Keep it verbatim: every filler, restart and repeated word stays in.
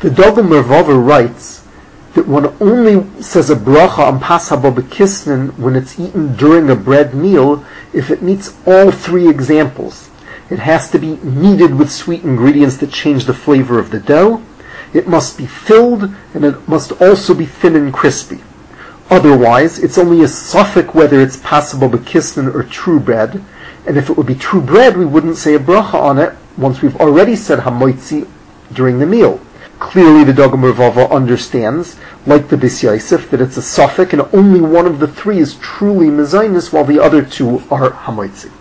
The Dogel Mervava writes that one only says a bracha on Pas Haba B'Kisnin when it's eaten during a bread meal if it meets all three examples. It has to be kneaded with sweet ingredients that change the flavor of the dough. It must be filled, and it must also be thin and crispy. Otherwise, it's only a suffix whether it's Pas Haba B'Kisnin or true bread. And if it would be true bread, we wouldn't say a bracha on it once we've already said hamoitzi during the meal. Clearly, the Dogel Mervava understands, like the Bis Yosef, that it's a suffix and only one of the three is truly mezainis while the other two are hamoitzi.